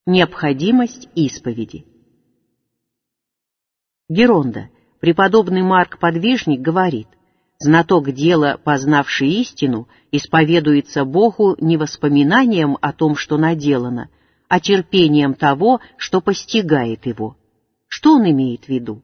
Необходимость исповеди. Геронда, преподобный Марк Подвижник, говорит: «Знаток дела, познавший истину, исповедуется Богу не воспоминанием о том, что наделано, а терпением того, что постигает его». Что он имеет в виду?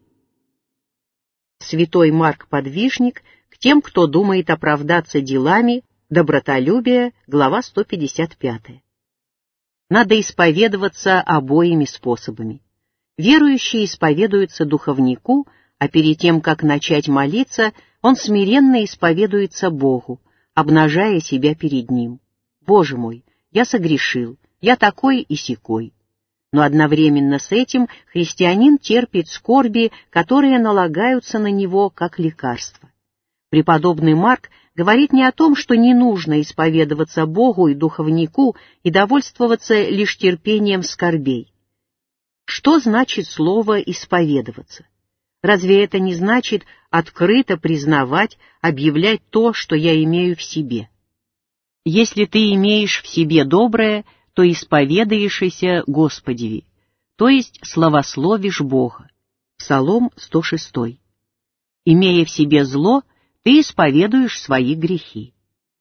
Святой Марк Подвижник к тем, кто думает оправдаться делами, добротолюбие, глава 155. Надо исповедоваться обоими способами. Верующий исповедуется духовнику, а перед тем, как начать молиться, он смиренно исповедуется Богу, обнажая себя перед Ним. «Боже мой, я согрешил, я такой и сякой». Но одновременно с этим христианин терпит скорби, которые налагаются на него как лекарство. Преподобный Марк говорит не о том, что не нужно исповедоваться Богу и духовнику и довольствоваться лишь терпением скорбей. Что значит слово «исповедоваться»? Разве это не значит открыто признавать, объявлять то, что я имею в себе? Если ты имеешь в себе доброе, то исповедаешься Господеви, то есть славословишь Бога. Псалом 106. Имея в себе зло, ты исповедуешь свои грехи.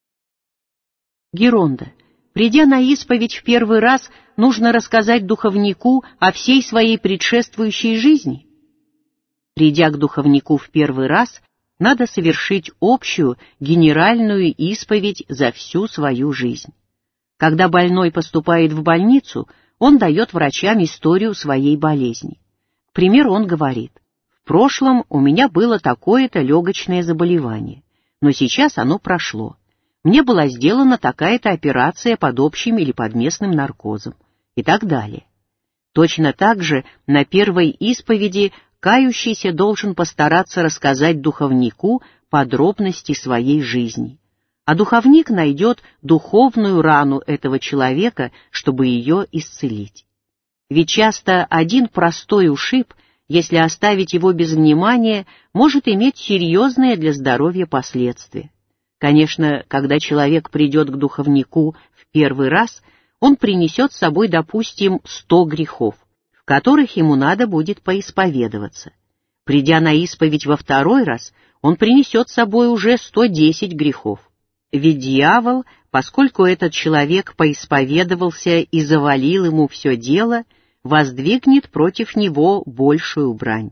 Геронда, придя на исповедь в первый раз, нужно рассказать духовнику о всей своей предшествующей жизни. Придя к духовнику в первый раз, надо совершить общую, генеральную исповедь за всю свою жизнь. Когда больной поступает в больницу, он дает врачам историю своей болезни. К примеру, он говорит: «В прошлом у меня было такое-то легочное заболевание, но сейчас оно прошло. Мне была сделана такая-то операция под общим или под местным наркозом» и так далее. Точно так же на первой исповеди кающийся должен постараться рассказать духовнику подробности своей жизни, а духовник найдет духовную рану этого человека, чтобы ее исцелить. Ведь часто один простой ушиб, если оставить его без внимания, может иметь серьезные для здоровья последствия. Конечно, когда человек придет к духовнику в первый раз, он принесет с собой, допустим, 100 грехов, в которых ему надо будет поисповедоваться. Придя на исповедь во второй раз, он принесет с собой уже 110 грехов. Ведь дьявол, поскольку этот человек поисповедовался и завалил ему все дело, воздвигнет против него большую брань.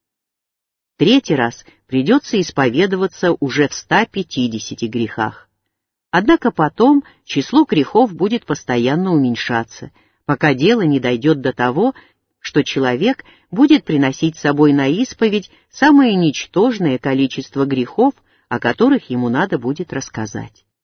Третий раз придется исповедоваться уже в 150 грехах. Однако потом число грехов будет постоянно уменьшаться, пока дело не дойдет до того, что человек будет приносить с собой на исповедь самое ничтожное количество грехов, о которых ему надо будет рассказать.